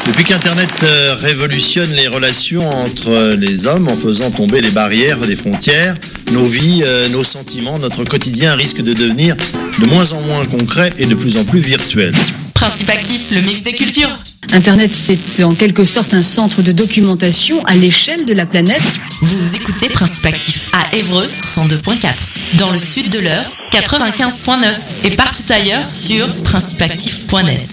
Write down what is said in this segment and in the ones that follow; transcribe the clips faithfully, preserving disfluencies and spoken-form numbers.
Depuis qu'Internet euh, révolutionne les relations entre les hommes en faisant tomber les barrières des frontières, nos vies, euh, nos sentiments, notre quotidien risque de devenir de moins en moins concret et de plus en plus virtuel. Principe Actif, le mix des cultures. Internet, c'est en quelque sorte un centre de documentation à l'échelle de la planète. Vous écoutez Principe Actif à Évreux, cent deux point quatre. Dans le sud de l'Eure, quatre-vingt-quinze point neuf. Et partout ailleurs sur principe actif point net.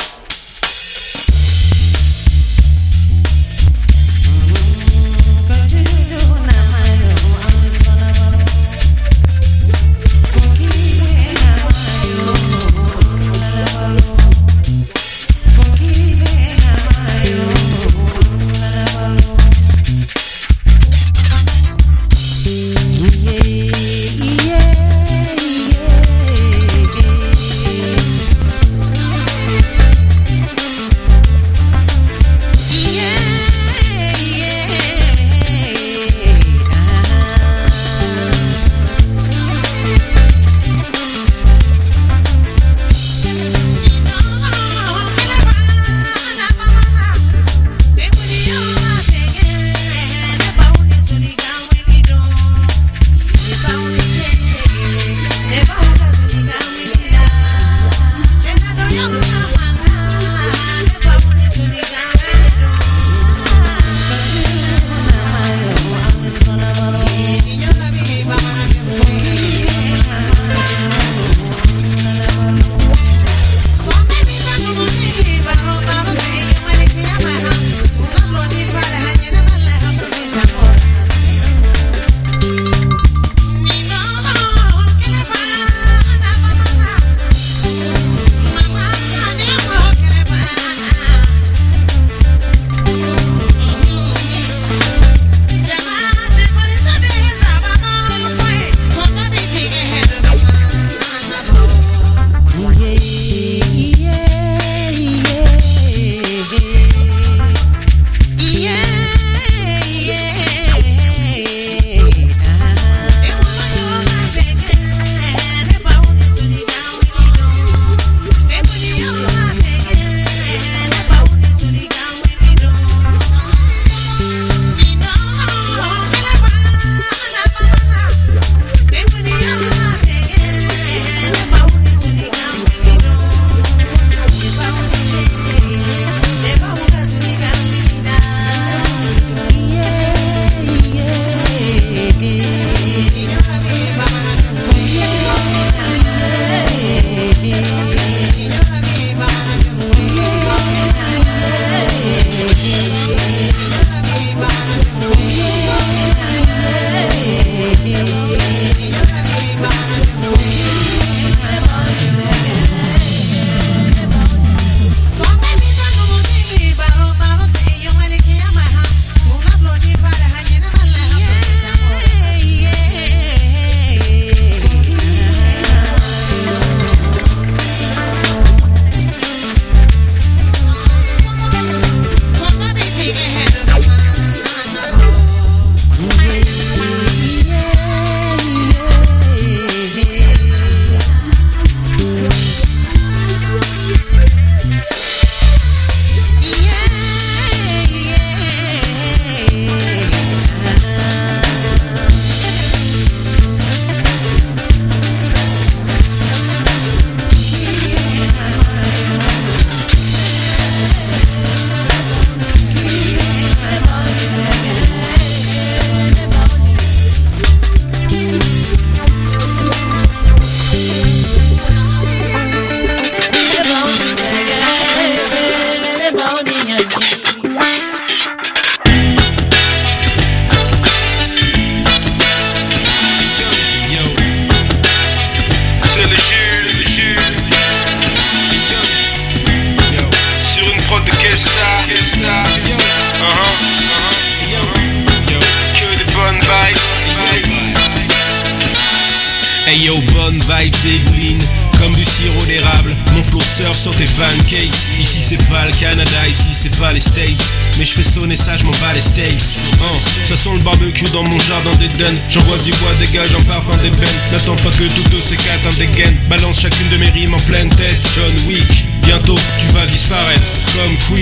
Hey yo, bonne vibe dégouline, comme du sirop d'érable. Mon flow surf sur tes pancakes. Ici c'est pas le Canada, ici c'est pas les States. Mais je fais sonner ça, je m'en bats les steaks. Oh, ça sent le barbecue dans mon jardin d'Eden. J'envoie du bois, dégage un parfum d'ébène. N'attends pas que toutes ces quatre un dégaine. Balance chacune de mes rimes en pleine tête. John Wick, bientôt tu vas disparaître comme Quick. Je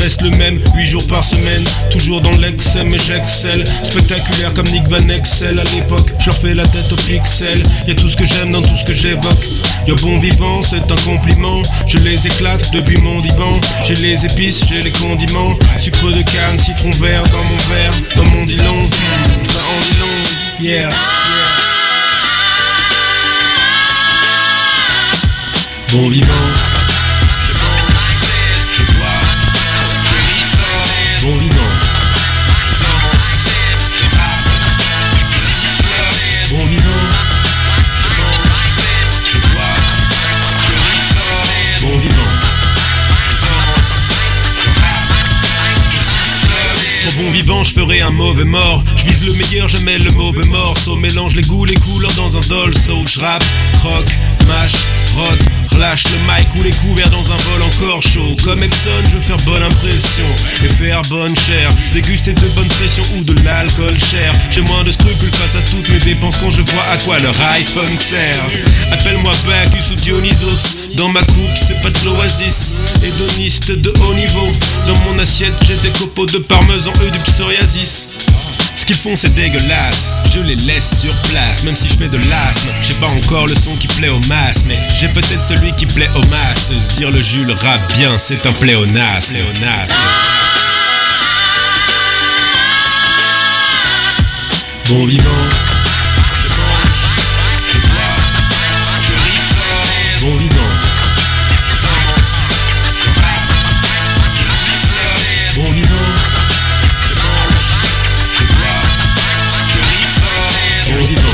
reste le même, huit jours par semaine. Toujours dans l'excès mais j'excelle. Spectaculaire comme Nick Van Exel à l'époque. Je leur fais la tête au pixel. Y'a tout ce que j'aime dans tout ce que j'évoque. Y'a bon vivant, c'est un compliment. Je les éclate depuis mon divan. J'ai les épices, j'ai les condiments. Sucre de canne, citron vert dans mon verre. Dans mon dit long, ça en dit long. Yeah, yeah. Bon vivant. Je mange, je bois, je ris. Bon vivant. Je rappe, je siffle. Bon vivant. Je mange, je bois, je ris. Bon vivant. Trop bon vivant, je ferai un mauvais mort. Je vise le meilleur, je mets le mauvais morceau. Mélange les goûts, les couleurs dans un dolso. Je rappe, croque, mâche, rote. Relâche le mic ou les couverts dans un bol encore chaud. Comme Epson, je veux faire bonne impression et faire bonne chère. Déguster de bonnes pressions ou de l'alcool cher. J'ai moins de scrupules face à toutes mes dépenses quand je vois à quoi leur iPhone sert. Appelle-moi Bacchus ou Dionysos. Dans ma coupe, c'est pas de l'oasis. Hédoniste de haut niveau. Dans mon assiette, j'ai des copeaux de parmesan, eux du psoriasis. Ce qu'ils font c'est dégueulasse, je les laisse sur place. Même si je fais de l'asthme, j'ai pas encore le son qui plaît aux masses. Mais j'ai peut-être celui qui plaît aux masses. Dire le Jules rappe bien, c'est un pléonasme. Pléonasme. Bon vivant. Je mange, je bois, je ris. Bon vivant. Je rappe, je siffle. Bon vivant. Bon vivant.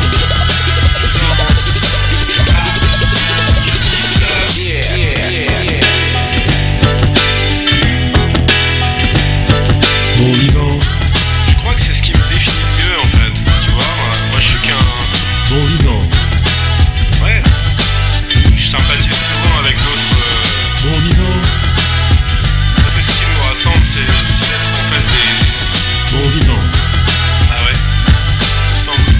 Bon vivant. Je crois que c'est ce qui me définit le mieux en fait. Tu vois, moi, moi je suis qu'un. Bon vivant. Ouais. Je sympathise souvent avec d'autres. Euh... Bon vivant. Parce que ce qui nous rassemble, c'est, c'est d'être en fait des. Bon vivant. Ah ouais. Il me semble.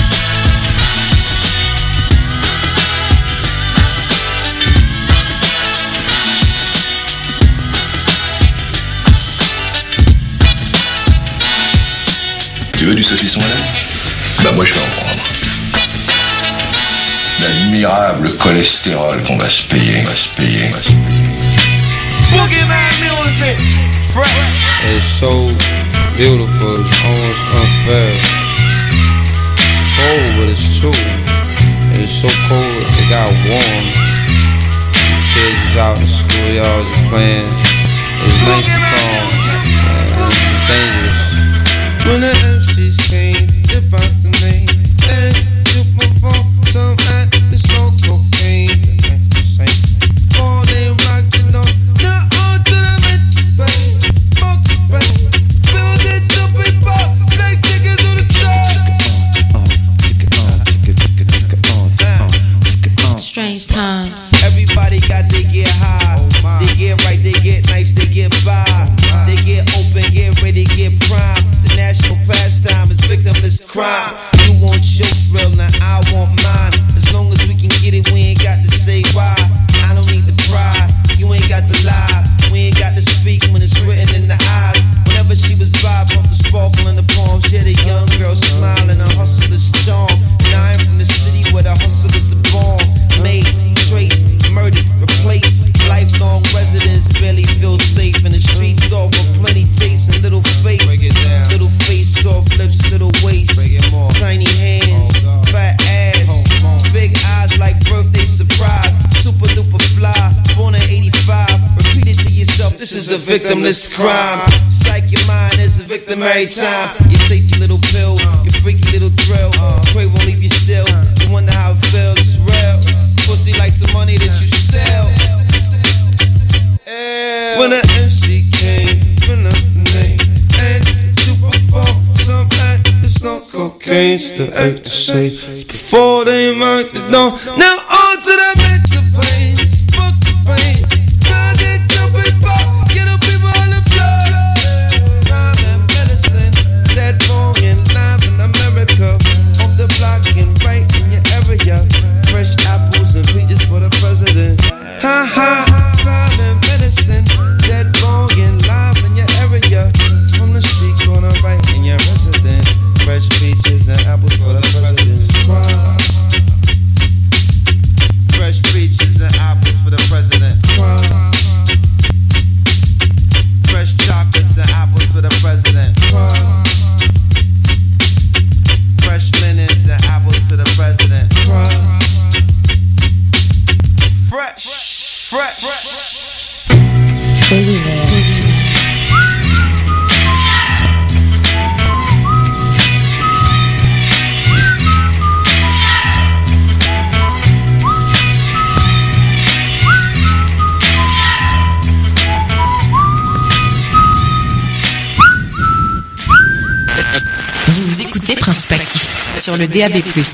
Tu veux du saucisson là? Bah moi je vais en prendre. L'admirable cholestérol qu'on va se payer, on va se payer, on va se payer. Boogeyman music, fresh. It's so beautiful, it's almost unfair. It's cold, but it's true. It's so cold, it got warm. Kids is out in the schoolyards playing. It was nice and calm, and it was dangerous. When the M Cs came, they bought the name. And took my phone, some at it's no cocaine. The ain't the same. Fall they rocked it on. Now on to the mid-range. Smoke the brain. Build it to people. Black niggas on the track. Strange times. Everybody got they get high. They get right, they get nice, they get by. They get open, get ready, get prime. The national pastime is victimless crime. You want your thrill, now I want mine. As long as we can get it, we ain't got to say why. I don't need to cry, you ain't got to lie. We ain't got to speak when it's written in the eyes. Whenever she was by, brought the sparkle in the palms. Yeah, the young girl smiling, a hustler's charm. And I am from the city where the hustlers are born. Made, traced, murdered, replaced. Lifelong residents barely feel safe in the streets. Offer plenty taste and little faith. Little face, soft lips, little waist. Tiny hands, fat ass. Big eyes like birthday surprise. Super duper fly, born in eighty-five. Repeat it to yourself, this is a victimless crime. Psych your mind is a victim every time. Your tasty little pill, your freaky little thrill. Pray won't leave you still. You wonder how it feels, it's real. Pussy like some money that you steal. When the M C came, fill up the name. And to perform some act, it's not cocaine, still act the same. Before they marked it down, now on to the mental pain. Smoke the pain, build it to people, get the people on the floor. Crime and medicine, dead wrong and live in America. Off the block and right in your area. Fresh apples and peaches for the president. Ha ha, crime and medicine, dead wrong and live Boogeyman. Vous écoutez Principe Actif sur le D A B plus.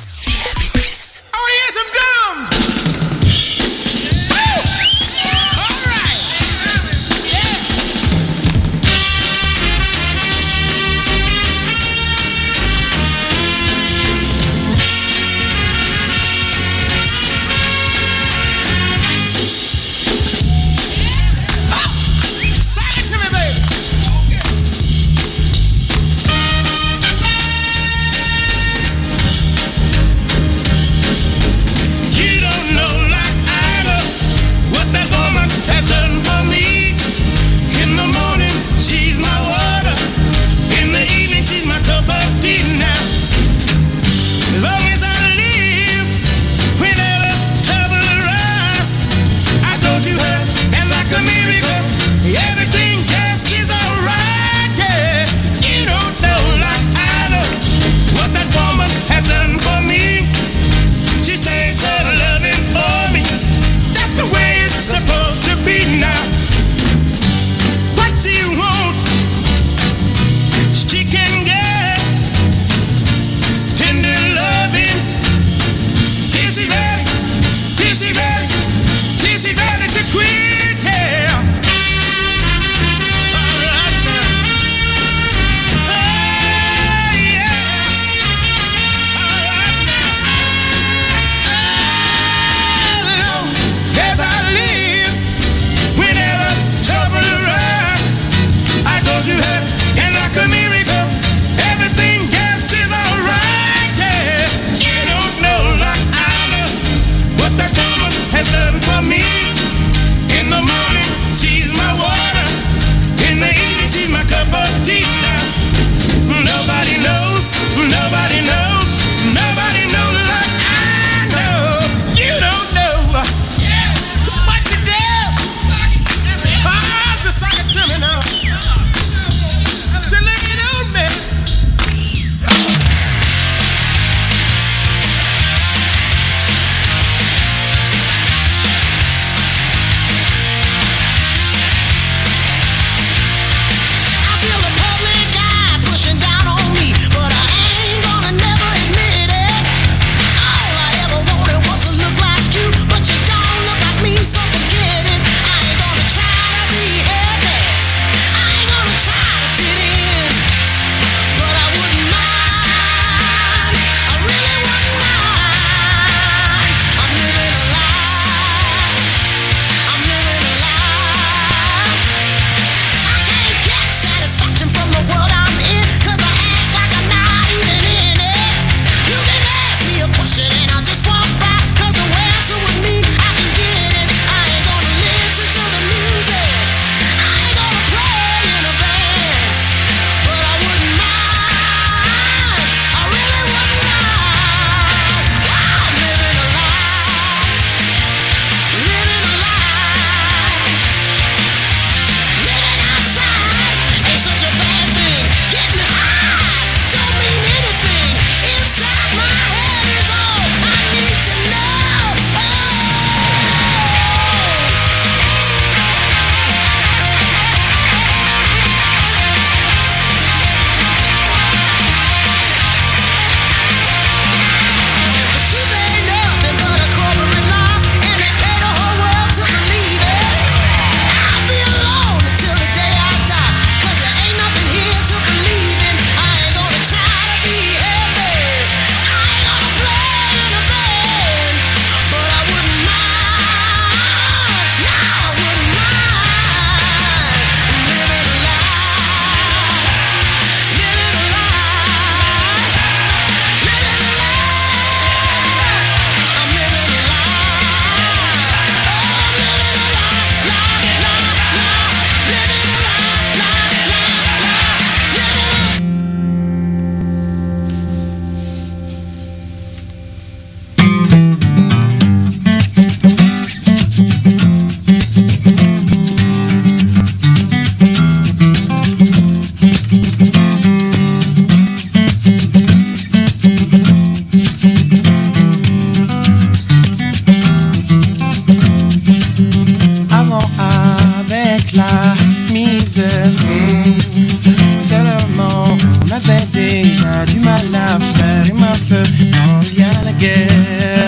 crise. Mmh. Seulement, on avait déjà du mal à faire. Et maintenant, il y a la guerre.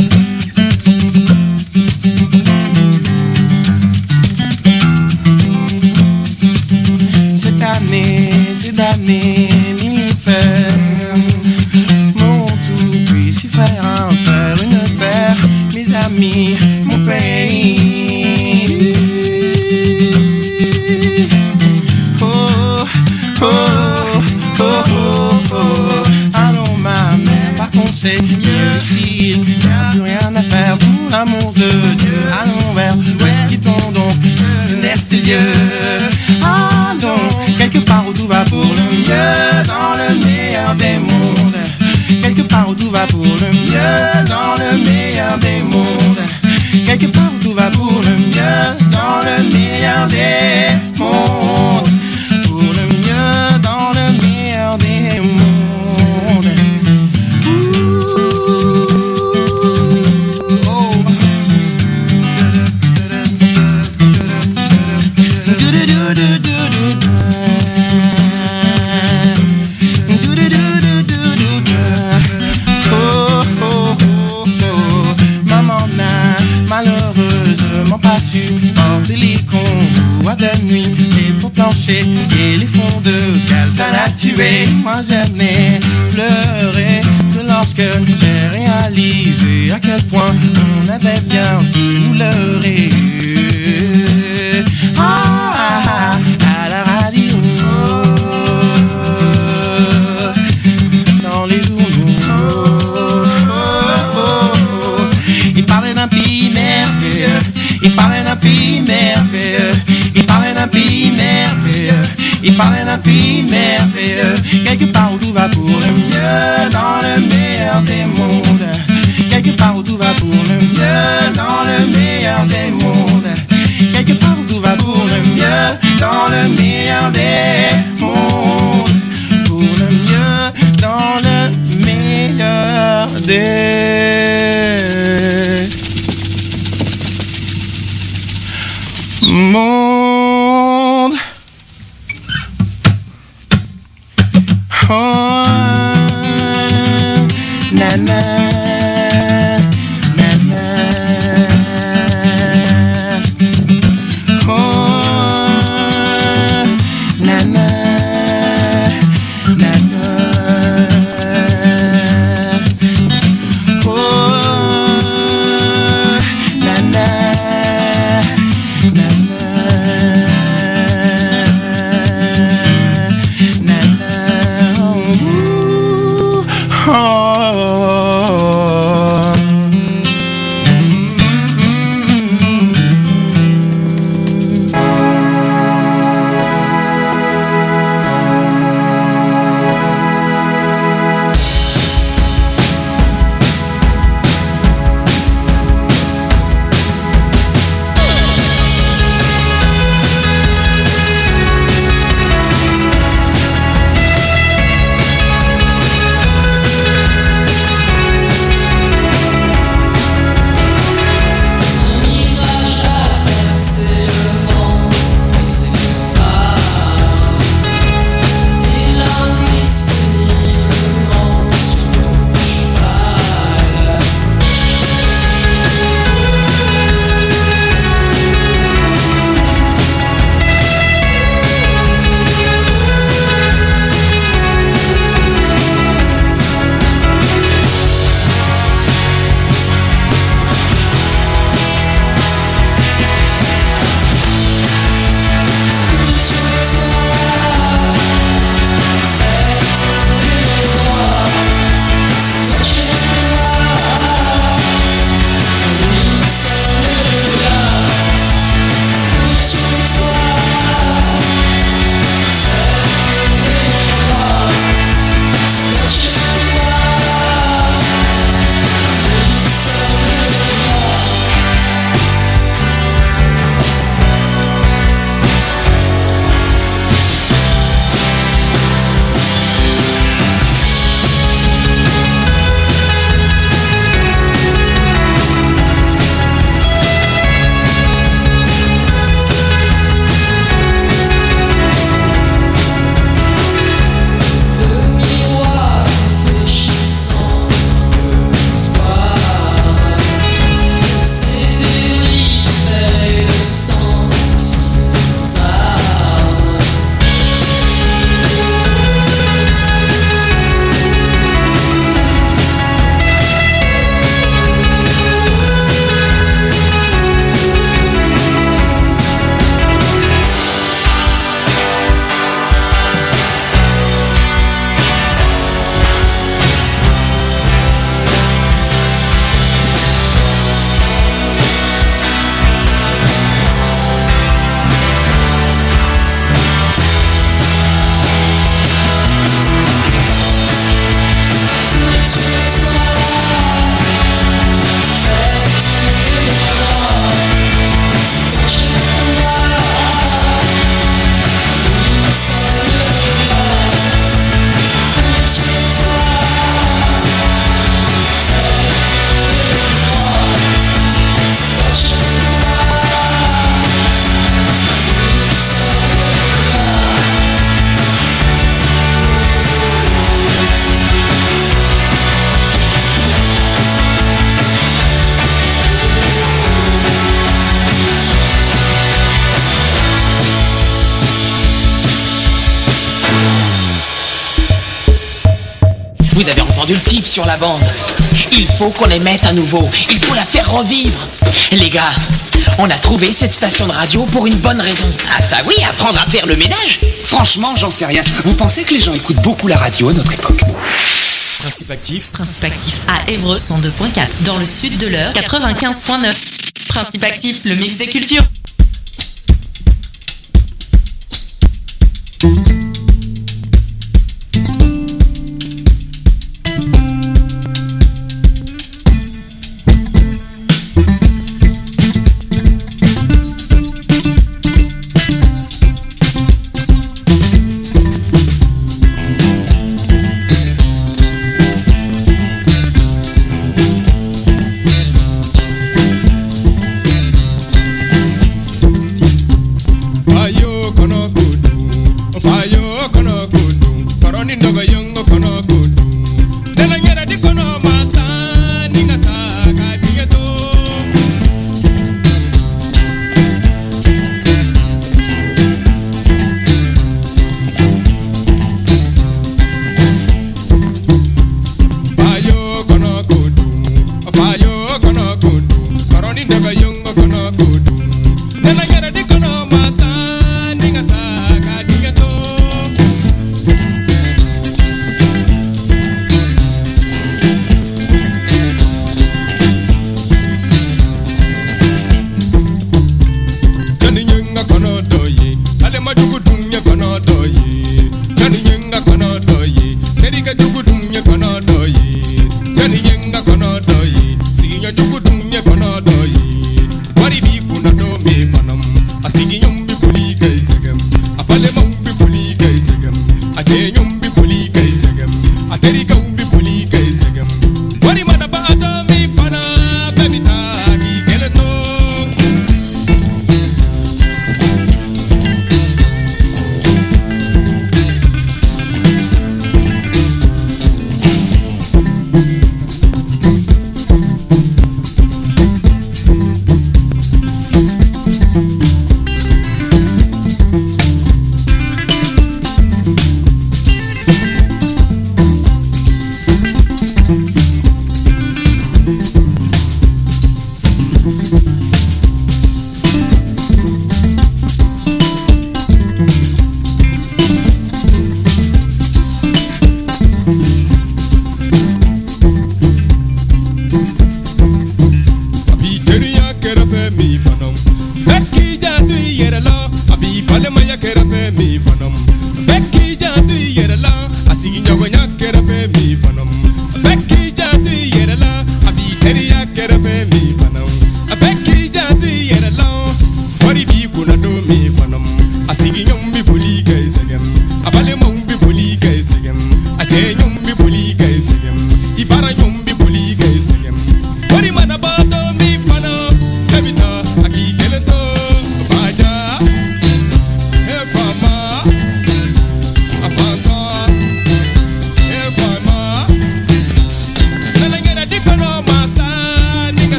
Cette année, ces damnés militaires m'ont tout pris, si faire un père, une paire, mes amis, mon pays. Oh, oh, oh, oh, oh. Allons ma mère, par conseil, ici, il n'y a plus rien à faire pour l'amour de Dieu. Allons vers l'ouest, quittons donc céleste lieu. Allons quelque part où tout va pour le mieux, dans le meilleur des mondes. Quelque part où tout va pour le mieux, dans le meilleur des mondes. Quelque part où tout va pour le mieux, dans le meilleur des mondes. Pour le mieux, dans le meilleur des mondes. Malheureusement pas su porter les convois de nuit, les faux planchers et les fonds de gaz. Ça l'a tué, moi j'aimais pleurer que lorsque j'ai réalisé à quel point on avait bien pu nous leurrer. Ah, ah, ah, à la radio, dans les journaux, il parlait d'un pays merveilleux, il parlait d'un pays merveilleux, il parlait d'un pays merveilleux, il parlait d'un pays merveilleux, quelque part où tout va pour le mieux, dans le meilleur des mondes, quelque part où tout va pour le mieux, dans le meilleur des mondes, quelque part où tout va pour le mieux, dans le meilleur des mondes, pour le mieux, dans le meilleur des monde. Oh, du type sur la bande. Il faut qu'on les mette à nouveau. Il faut la faire revivre. Les gars, on a trouvé cette station de radio pour une bonne raison. Ah ça oui, apprendre à faire le ménage. Franchement, j'en sais rien. Vous pensez que les gens écoutent beaucoup la radio à notre époque? Principe actif. Principe actif à Évreux cent deux point quatre. Dans le sud de l'Eure quatre-vingt-quinze point neuf. Principe actif, le mix des cultures. There you go.